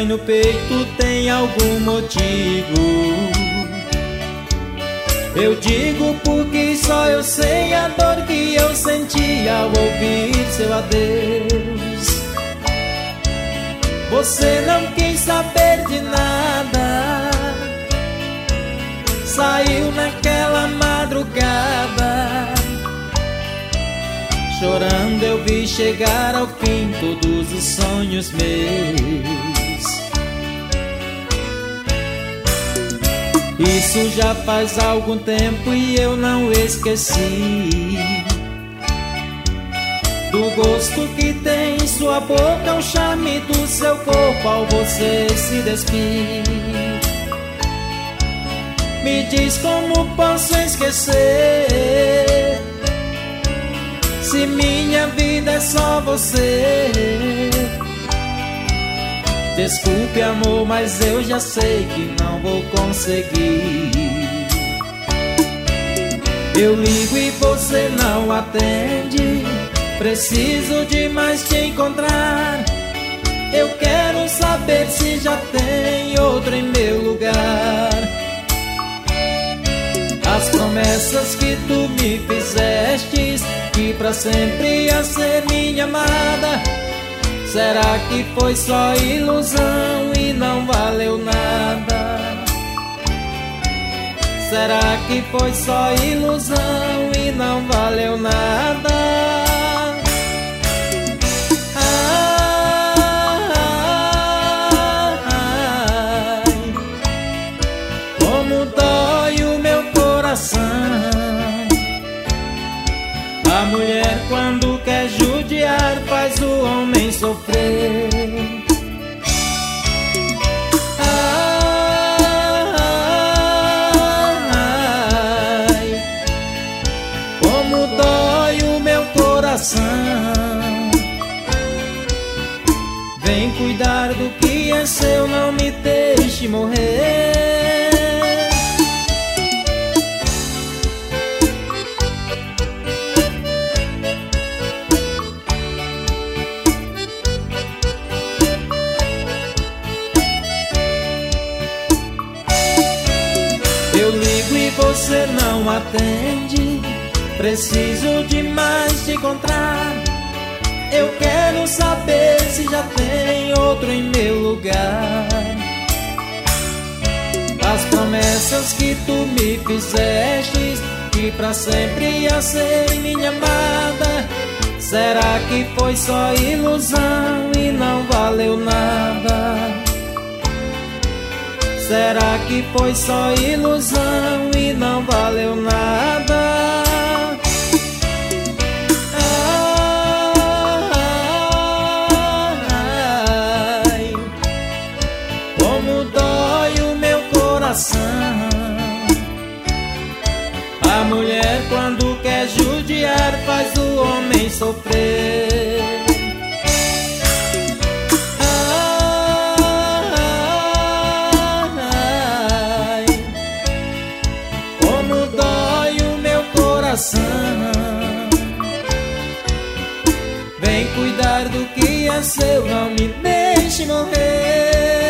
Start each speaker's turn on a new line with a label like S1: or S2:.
S1: dói no peito tem algum motivo. Eu digo porque só eu sei a dor que eu senti ao ouvir seu adeus. Você não quis saber de nada, saiu naquela madrugada. Chorando eu vi chegar ao fim todos os sonhos meus. Isso já faz algum tempo e eu não esqueci do gosto que tem sua boca, o charme do seu corpo ao você se despir. Me diz como posso esquecer, se minha vida é só você. Desculpe, amor, mas eu já sei que não vou conseguir. Eu ligo e você não atende, preciso demais te encontrar. Eu quero saber se já tem outro em meu lugar. As promessas que tu me fizestes, que pra sempre ia ser minha amada, será que foi só ilusão e não valeu nada? Será que foi só ilusão e não valeu nada? Como dói o meu coração. A mulher quando quer judiar faz o homem sofrer. Ai, como dói o meu coração. Vem cuidar do que é seu, não me deixe morrer. Eu ligo e você não atende, preciso demais te encontrar. Eu quero saber se já tem outro em meu lugar. As promessas que tu me fizestes, que pra sempre ia ser minha amada, será que foi só ilusão e não valeu nada? Será que foi só ilusão e não valeu nada? Ai, como dói o meu coração. A mulher quando quer judiar faz o homem sofrer. Vem cuidar do que é seu, não me deixe morrer.